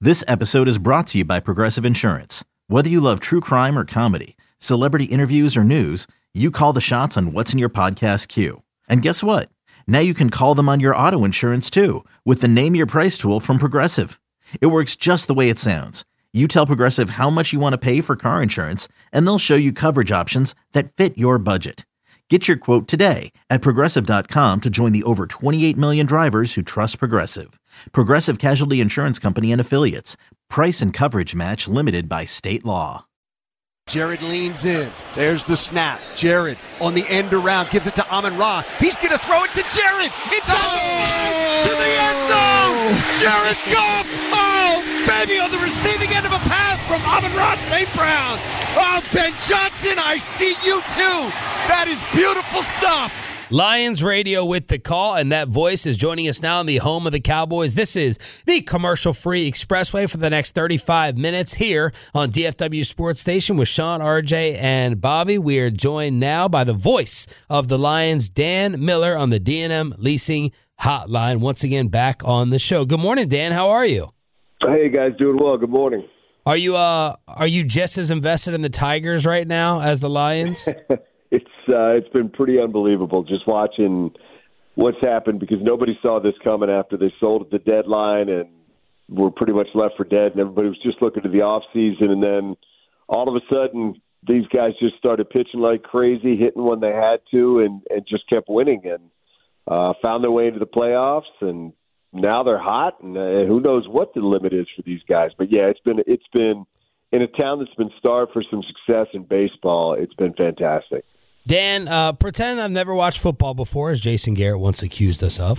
This episode is brought to you by Progressive Insurance. Whether you love true crime or comedy, celebrity interviews or news, you call the shots on what's in your podcast queue. And guess what? Now you can call them on your auto insurance too with the Name Your Price tool from Progressive. It works just the way it sounds. You tell Progressive how much you want to pay for car insurance, and they'll show you coverage options that fit your budget. Get your quote today at Progressive.com to join the over 28 million drivers who trust Progressive. Progressive Casualty Insurance Company and Affiliates. Price and coverage match limited by state law. Jared leans in. There's the snap. Jared on the end around gives it to Amon-Ra. He's going to throw it to Jared. It's to the end zone. Jared Goff. Oh, baby, on the receiving end of a pass from Amon-Ra St. Brown. Oh, Ben Johnson, I see you too. That is beautiful stuff. Lions Radio with the call, and that voice is joining us now in the home of the Cowboys. This is the commercial-free expressway for the next 35 minutes here on DFW Sports Station with Sean, RJ, and Bobby. We are joined now by the voice of the Lions, Dan Miller, on the D&M Leasing Hotline. Once again, back on the show. Good morning, Dan. How are you? Hey, guys. Doing well. Good morning. Are you just as invested in the Tigers right now as the Lions? It's been pretty unbelievable just watching what's happened because nobody saw this coming after they sold at the deadline and were pretty much left for dead, and everybody was just looking to the offseason, and then all of a sudden these guys just started pitching like crazy, hitting when they had to, and just kept winning and found their way into the playoffs, and now they're hot, and who knows what the limit is for these guys. But, yeah, it's been in a town that's been starved for some success in baseball, it's been fantastic. Dan, pretend I've never watched football before, as Jason Garrett once accused us of.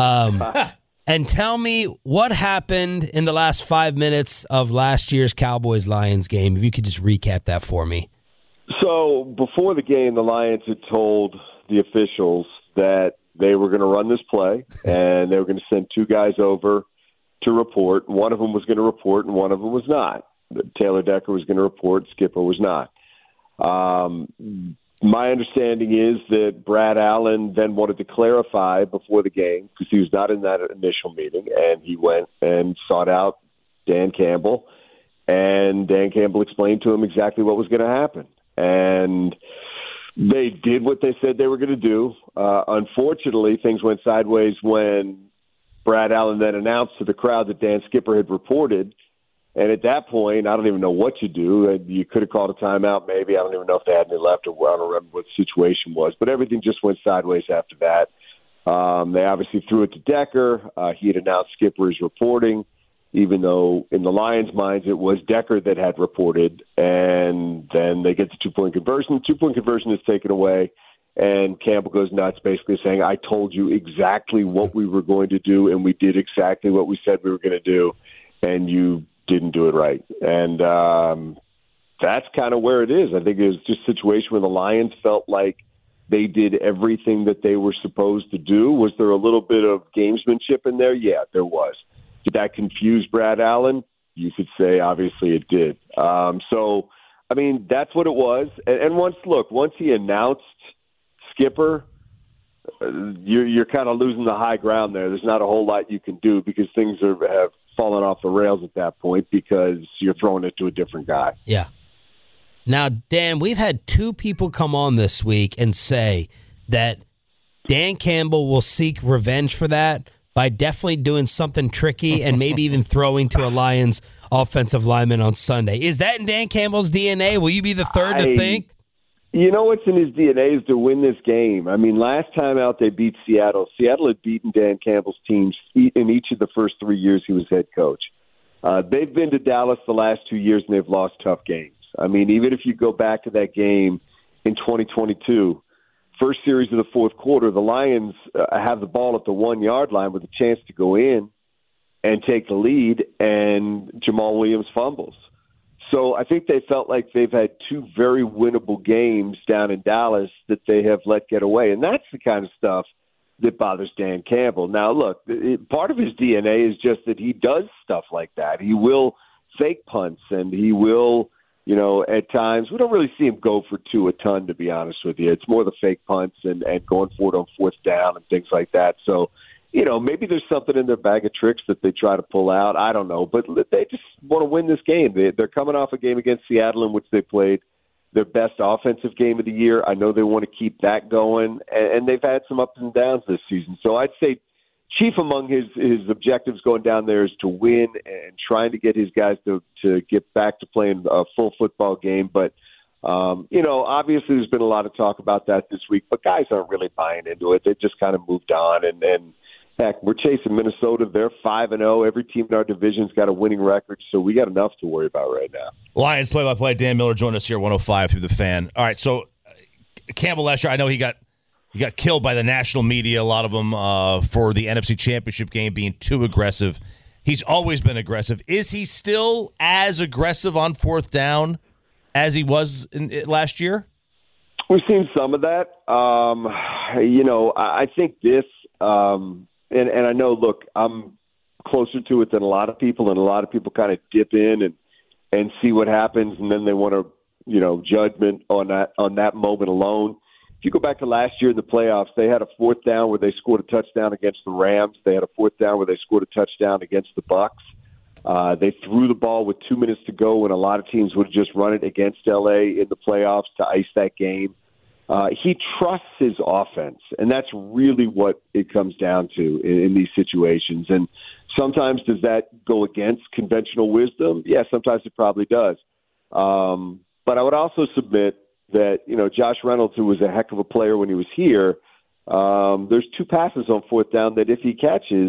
And tell me what happened in the last 5 minutes of last year's Cowboys-Lions game. If you could just recap that for me. So before the game, the Lions had told the officials that they were going to run this play, and they were going to send two guys over to report. One of them was going to report, and one of them was not. Taylor Decker was going to report. Skipper was not. My understanding is that Brad Allen then wanted to clarify before the game because he was not in that initial meeting, and he went and sought out Dan Campbell, and Dan Campbell explained to him exactly what was going to happen. And they did what they said they were going to do. Unfortunately, things went sideways when Brad Allen then announced to the crowd that Dan Skipper had reported. And at that point, I don't even know what you do. You could have called a timeout, maybe. I don't even know if they had any left, or I don't remember what the situation was. But everything just went sideways after that. They obviously threw it to Decker. He had announced Skipper is reporting, even though in the Lions' minds it was Decker that had reported. And then they get the two-point conversion. Two-point conversion is taken away, and Campbell goes nuts, basically saying, I told you exactly what we were going to do, and we did exactly what we said we were going to do, and you didn't do it right. And that's kind of where it is. I think it was just a situation where the Lions felt like they did everything that they were supposed to do. Was there a little bit of gamesmanship in there? Yeah, there was. Did that confuse Brad Allen? You could say obviously it did. So, I mean, that's what it was. And once he announced Skipper, you're kind of losing the high ground there. There's not a whole lot you can do because things have fallen off the rails at that point because you're throwing it to a different guy. Yeah. Now, Dan, we've had two people come on this week and say that Dan Campbell will seek revenge for that by definitely doing something tricky and maybe even throwing to a Lions offensive lineman on Sunday. Is that in Dan Campbell's DNA? Will you be the third to think? You know what's in his DNA is to win this game. I mean, last time out they beat Seattle. Seattle had beaten Dan Campbell's teams in each of the first 3 years he was head coach. They've been to Dallas the last 2 years, and they've lost tough games. I mean, even if you go back to that game in 2022, first series of the fourth quarter, the Lions have the ball at the 1 yard line with a chance to go in and take the lead, and Jamal Williams fumbles. So I think they felt like they've had two very winnable games down in Dallas that they have let get away. And that's the kind of stuff that bothers Dan Campbell. Now, look, part of his DNA is just that he does stuff like that. He will fake punts, and he will, at times, we don't really see him go for two a ton, to be honest with you. It's more the fake punts and going for it on fourth down and things like that. So maybe there's something in their bag of tricks that they try to pull out. I don't know. But they just want to win this game. They're coming off a game against Seattle in which they played their best offensive game of the year. I know they want to keep that going, and they've had some ups and downs this season. So I'd say chief among his objectives going down there is to win and trying to get his guys to get back to playing a full football game. But, obviously there's been a lot of talk about that this week, but guys aren't really buying into it. They just kind of moved on. And heck, we're chasing Minnesota. They're 5-0. Every team in our division's got a winning record, so we got enough to worry about right now. Lions play-by-play, Dan Miller joined us here at 105 through the Fan. All right, so Campbell last year, I know he got killed by the national media, a lot of them, for the NFC Championship game being too aggressive. He's always been aggressive. Is he still as aggressive on fourth down as he was last year? We've seen some of that. I think this and I know, look, I'm closer to it than a lot of people, and a lot of people kind of dip in and see what happens, and then they want to, judgment on that moment alone. If you go back to last year in the playoffs, they had a fourth down where they scored a touchdown against the Rams. They had a fourth down where they scored a touchdown against the Bucks. They threw the ball with 2 minutes to go, and a lot of teams would just run it against L.A. in the playoffs to ice that game. He trusts his offense, and that's really what it comes down to in these situations. And sometimes does that go against conventional wisdom? Yeah, sometimes it probably does. But I would also submit that, Josh Reynolds, who was a heck of a player when he was here, there's 2 passes on fourth down that if he catches,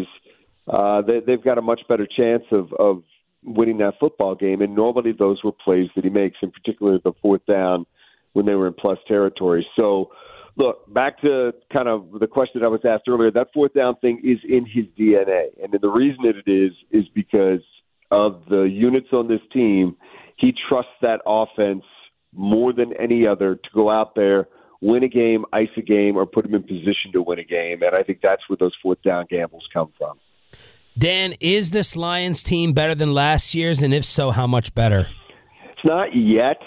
they've got a much better chance of winning that football game. And normally those were plays that he makes, in particular the fourth down when they were in plus territory. So, look, back to kind of the question I was asked earlier, that fourth down thing is in his DNA. And the reason that it is because of the units on this team. He trusts that offense more than any other to go out there, win a game, ice a game, or put him in position to win a game. And I think that's where those fourth down gambles come from. Dan, is this Lions team better than last year's? And if so, how much better? It's not yet.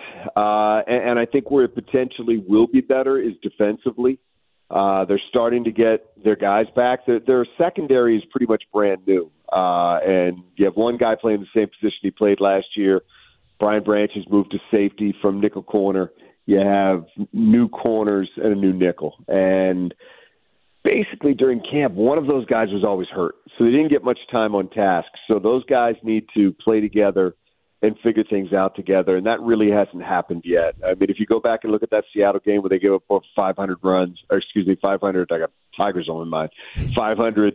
And I think where it potentially will be better is defensively. They're starting to get their guys back. Their secondary is pretty much brand new. And you have one guy playing the same position he played last year. Brian Branch has moved to safety from nickel corner. You have new corners and a new nickel. And basically during camp, one of those guys was always hurt. So they didn't get much time on task. So those guys need to play together and figure things out together. And that really hasn't happened yet. I mean, if you go back and look at that Seattle game where they gave up 500 runs, 500, I got Tigers on my mind, 500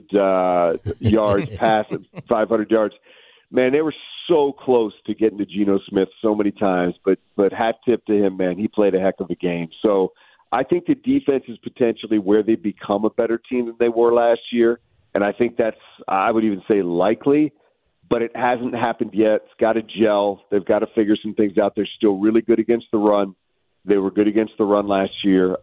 yards, passes, 500 yards. Man, they were so close to getting to Geno Smith so many times, but hat tip to him, man. He played a heck of a game. So I think the defense is potentially where they become a better team than they were last year, and I think that's, I would even say, likely, but it hasn't happened yet. It's got to gel. They've got to figure some things out. They're still really good against the run. They were good against the run last year,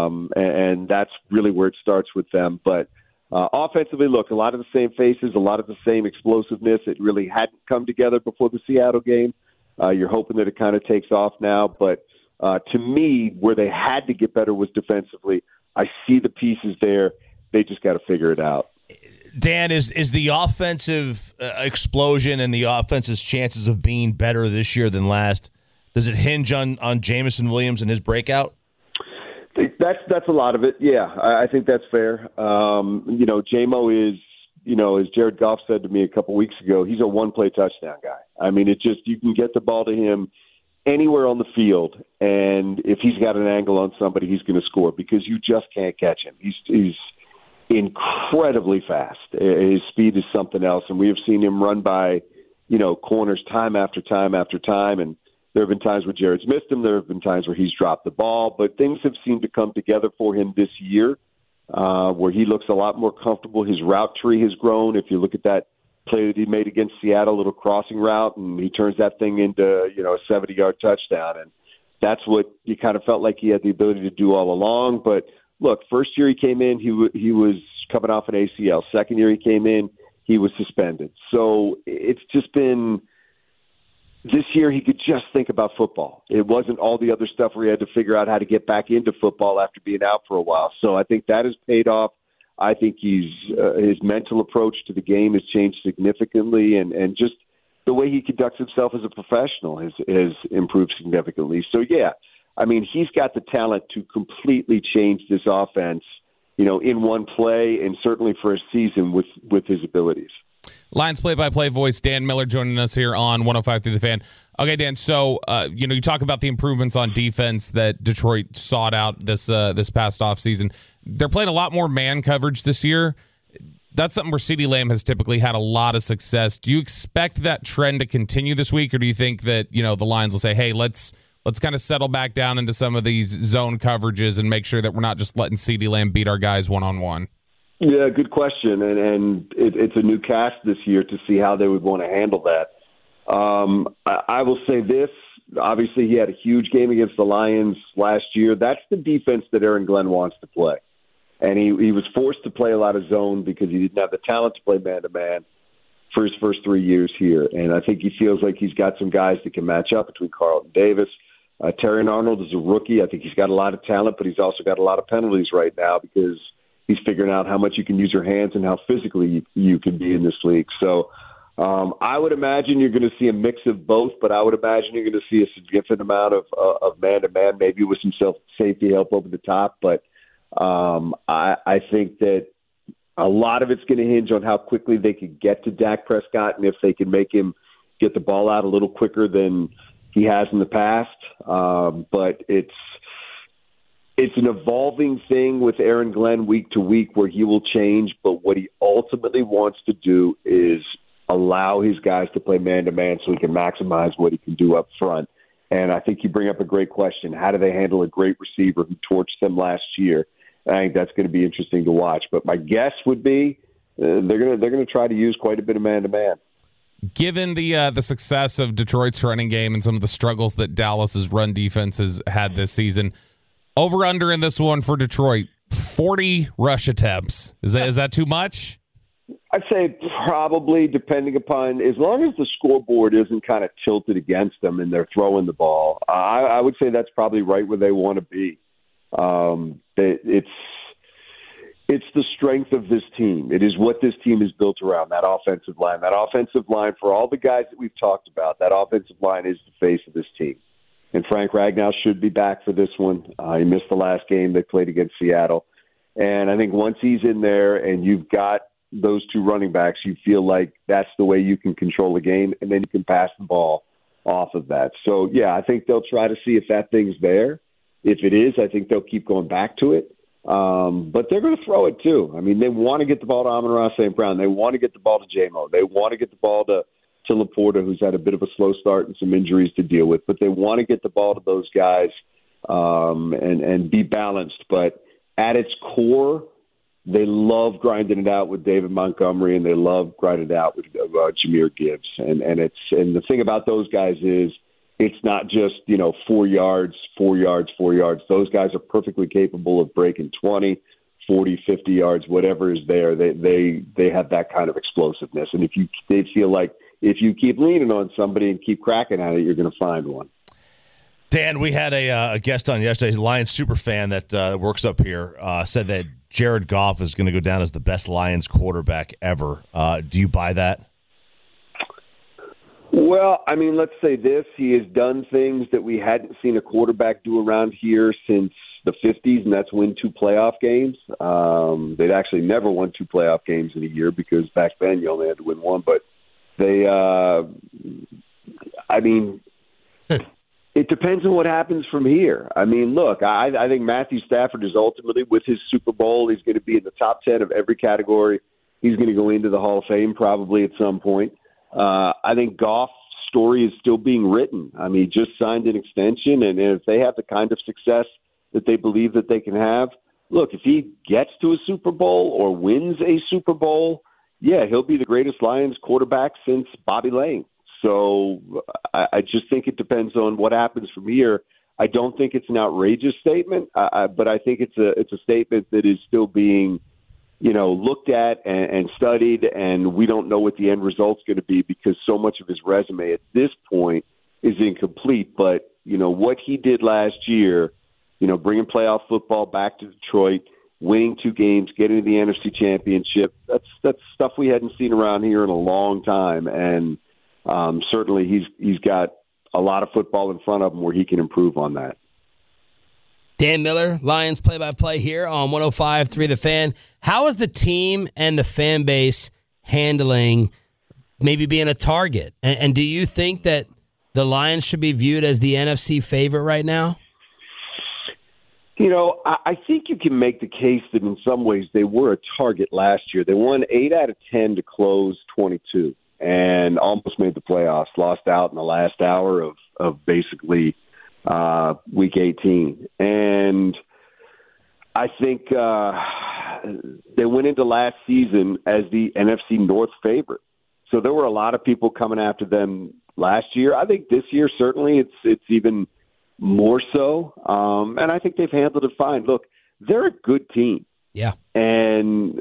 and that's really where it starts with them. But offensively, look, a lot of the same faces, a lot of the same explosiveness. It really hadn't come together before the Seattle game. You're hoping that it kind of takes off now. But to me, where they had to get better was defensively. I see the pieces there. They just got to figure it out. Dan, is the offensive explosion and the offense's chances of being better this year than last, does it hinge on Jameson Williams and his breakout? That's a lot of it. Yeah, I think that's fair. J-Mo is, as Jared Goff said to me a couple weeks ago, he's a one-play touchdown guy. I mean, you can get the ball to him anywhere on the field, and if he's got an angle on somebody, he's going to score because you just can't catch him. He's incredibly fast. His speed is something else, and we have seen him run by, corners time after time after time, and there have been times where Jared's missed him. There have been times where he's dropped the ball, but things have seemed to come together for him this year, where he looks a lot more comfortable. His route tree has grown. If you look at that play that he made against Seattle, a little crossing route, and he turns that thing into, a 70-yard touchdown. And that's what you kind of felt like he had the ability to do all along. But look, first year he came in, he was coming off an ACL. Second year he came in, he was suspended. So it's just been this year he could just think about football. It wasn't all the other stuff where he had to figure out how to get back into football after being out for a while. So I think that has paid off. I think his mental approach to the game has changed significantly, and just the way he conducts himself as a professional has improved significantly. So, yeah, I mean, he's got the talent to completely change this offense, in one play, and certainly for a season with his abilities. Lions play-by-play voice Dan Miller joining us here on 105 Through the Fan. Okay, Dan, so you talk about the improvements on defense that Detroit sought out this past offseason. They're playing a lot more man coverage this year. That's something where CeeDee Lamb has typically had a lot of success. Do you expect that trend to continue this week, or do you think that the Lions will say, hey, let's kind of settle back down into some of these zone coverages and make sure that we're not just letting CeeDee Lamb beat our guys one-on-one? Yeah, good question, and it's a new cast this year to see how they would want to handle that. I will say this. Obviously, he had a huge game against the Lions last year. That's the defense that Aaron Glenn wants to play. And he was forced to play a lot of zone because he didn't have the talent to play man-to-man for his first 3 years here. And I think he feels like he's got some guys that can match up between Carlton Davis. Terrion Arnold is a rookie. I think he's got a lot of talent, but he's also got a lot of penalties right now because he's figuring out how much you can use your hands and how physically you can be in this league. So I would imagine you're going to see a mix of both, but I would imagine you're going to see a significant amount of man-to-man, maybe with some safety help over the top. But I think that a lot of it's going to hinge on how quickly they could get to Dak Prescott and if they can make him get the ball out a little quicker than he has in the past. But it's an evolving thing with Aaron Glenn week to week where he will change, but what he ultimately wants to do is allow his guys to play man-to-man so he can maximize what he can do up front. And I think you bring up a great question. How do they handle a great receiver who torched them last year? I think that's going to be interesting to watch. But my guess would be they're going to try to use quite a bit of man-to-man. Given the success of Detroit's running game and some of the struggles that Dallas's run defense has had this season, over-under in this one for Detroit, 40 rush attempts. Is that too much? I'd say probably, depending upon, as long as the scoreboard isn't kind of tilted against them and they're throwing the ball, I would say that's probably right where they want to be. It's the strength of this team. It is what this team is built around, that offensive line. That offensive line, for all the guys that we've talked about, that offensive line is the face of this team. And Frank Ragnow should be back for this one. He missed the last game they played against Seattle. And I think once he's in there and you've got those two running backs, you feel like that's the way you can control the game, and then you can pass the ball off of that. So, yeah, I think they'll try to see if that thing's there. If it is, I think they'll keep going back to it. But they're going to throw it too. I mean, they want to get the ball to Amon-Ra St. Brown. They want to get the ball to J-Mo. They want to get the ball to Laporta, who's had a bit of a slow start and some injuries to deal with. But they want to get the ball to those guys and be balanced. But at its core, they love grinding it out with David Montgomery, and they love grinding it out with Jahmyr Gibbs. And the thing about those guys is it's not just 4 yards, 4 yards, 4 yards. Those guys are perfectly capable of breaking 20, 40, 50 yards, whatever is there. They have that kind of explosiveness. And they feel like if you keep leaning on somebody and keep cracking at it, you're going to find one. Dan, we had a guest on yesterday, a Lions super fan that works up here, said that Jared Goff is going to go down as the best Lions quarterback ever. Do you buy that? Well, I mean, let's say this. He has done things that we hadn't seen a quarterback do around here since the 50s, and that's win 2 playoff games. They'd actually never won 2 playoff games in a year because back then you only had to win 1. But they, it depends on what happens from here. I mean, look, I think Matthew Stafford is ultimately, with his Super Bowl, he's going to be in the top 10 of every category. He's going to go into the Hall of Fame probably at some point. I think Goff's story is still being written. I mean, he just signed an extension, and if they have the kind of success that they believe that they can have, look, if he gets to a Super Bowl or wins a Super Bowl, yeah, he'll be the greatest Lions quarterback since Bobby Lane. So I just think it depends on what happens from here. I don't think it's an outrageous statement, but I think it's a statement that is still being looked at and studied, and we don't know what the end result's going to be because so much of his resume at this point is incomplete. But, what he did last year, bringing playoff football back to Detroit, winning 2 games, getting to the NFC Championship. That's stuff we hadn't seen around here in a long time, and certainly he's got a lot of football in front of him where he can improve on that. Dan Miller, Lions play-by-play here on 105.3 The Fan. How is the team and the fan base handling maybe being a target? And do you think that the Lions should be viewed as the NFC favorite right now? You know, I think you can make the case that in some ways they were a target last year. They won 8 out of 10 to close 22 and almost made the playoffs, lost out in the last hour of basically week 18. And I think they went into last season as the NFC North favorite. So there were a lot of people coming after them last year. I think this year, certainly, it's even more so. And I think they've handled it fine. Look, they're a good team. Yeah. And,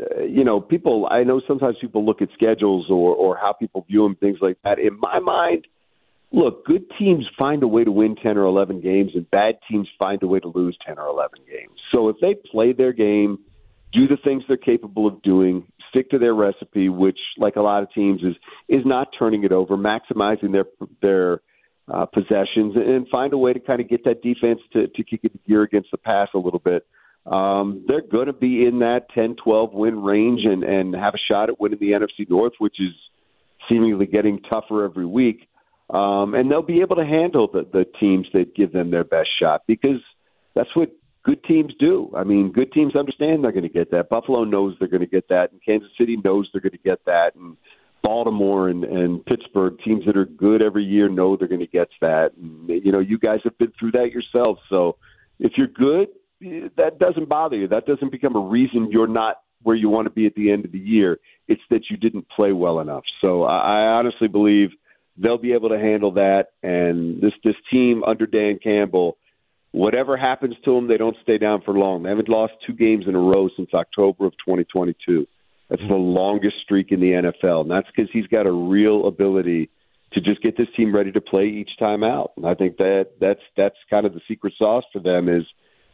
I know sometimes people look at schedules or how people view them, things like that. In my mind, look, good teams find a way to win 10 or 11 games, and bad teams find a way to lose 10 or 11 games. So if they play their game, do the things they're capable of doing, stick to their recipe, which, like a lot of teams, is not turning it over, maximizing their possessions, and find a way to kind of get that defense to kick into gear against the pass a little bit. They're going to be in that 10-12 win range and have a shot at winning the NFC North, which is seemingly getting tougher every week. And they'll be able to handle the teams that give them their best shot, because that's what good teams do. I mean, good teams understand they're going to get that. Buffalo knows they're going to get that, and Kansas City knows they're going to get that, and Baltimore and Pittsburgh, teams that are good every year, know they're going to get that. And, you guys have been through that yourselves. So if you're good, that doesn't bother you. That doesn't become a reason you're not where you want to be at the end of the year. It's that you didn't play well enough. So I honestly believe they'll be able to handle that. And this team under Dan Campbell, whatever happens to them, they don't stay down for long. They haven't lost 2 games in a row since October of 2022. That's the longest streak in the NFL, and that's because he's got a real ability to just get this team ready to play each time out. And I think that's kind of the secret sauce for them, is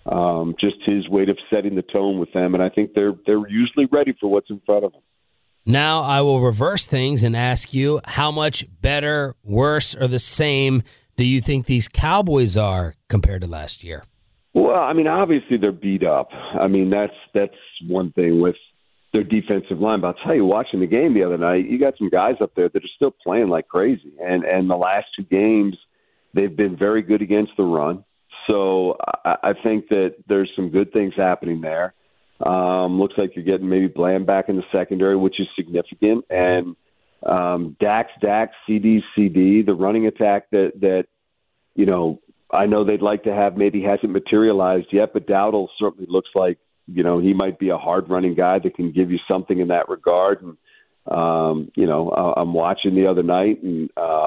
just his way of setting the tone with them. And I think they're usually ready for what's in front of them. Now I will reverse things and ask you, how much better, worse, or the same do you think these Cowboys are compared to last year? Well, I mean, obviously they're beat up. I mean, that's one thing with their defensive line. But I'll tell you, watching the game the other night, you got some guys up there that are still playing like crazy. And the last 2 games, they've been very good against the run. So I think that there's some good things happening there. Looks like you're getting maybe Bland back in the secondary, which is significant. And Dax, CD, the running attack that I know they'd like to have maybe hasn't materialized yet, but Dowdle certainly looks like, he might be a hard-running guy that can give you something in that regard. And, I'm watching the other night, and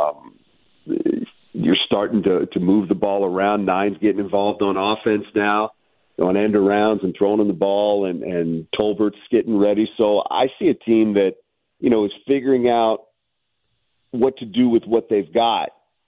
you're starting to move the ball around. Nine's getting involved on offense now, on end arounds and throwing in the ball, and Tolbert's getting ready. So I see a team that, is figuring out what to do with what they've got.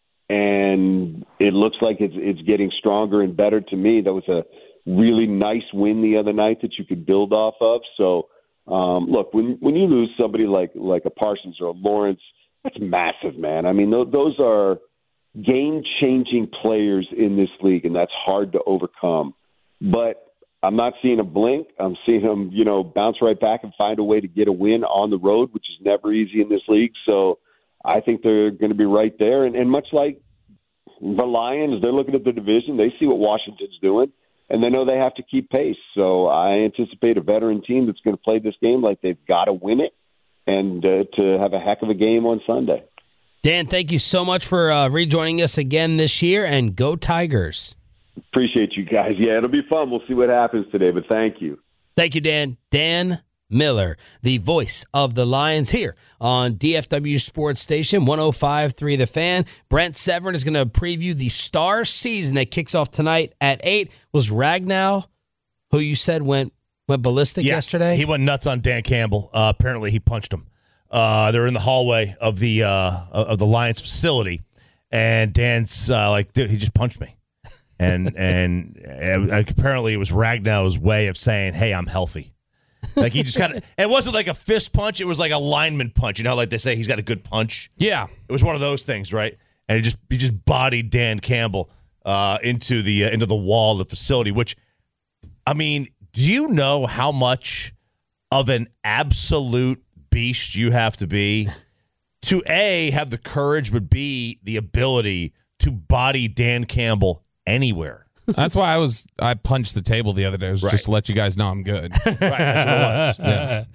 And it looks like it's getting stronger and better to me. That was a really nice win the other night that you could build off of. So, look, when you lose somebody like a Parsons or a Lawrence, that's massive, man. I mean, those are game-changing players in this league, and that's hard to overcome. But I'm not seeing a blink. I'm seeing them, bounce right back and find a way to get a win on the road, which is never easy in this league. So I think they're going to be right there. And much like the Lions, they're looking at the division. They see what Washington's doing, and they know they have to keep pace. So I anticipate a veteran team that's going to play this game like they've got to win it and to have a heck of a game on Sunday. Dan, thank you so much for rejoining us again this year, and go Tigers. Appreciate you guys. Yeah, it'll be fun. We'll see what happens today, but thank you. Thank you, Dan. Dan Miller, the voice of the Lions here on DFW Sports Station 105.3 The Fan. Brent Severin is going to preview the Star season that kicks off tonight at 8. Was Ragnow, who you said went ballistic yesterday? He went nuts on Dan Campbell. Apparently he punched him. They're in the hallway of the Lions facility, and Dan's like, dude, he just punched me. and apparently it was Ragnow's way of saying, "Hey, I'm healthy." Like he just kind of, it wasn't like a fist punch. It was like a lineman punch. You know, like they say he's got a good punch. Yeah, it was one of those things, right? And he just bodied Dan Campbell into the wall of the facility. Which, I mean, do you know how much of an absolute beast you have to be to A, have the courage, but B, the ability to body Dan Campbell anywhere? That's why I punched the table the other day. It was just to let you guys know I'm good. Right, that's what it was. Yeah.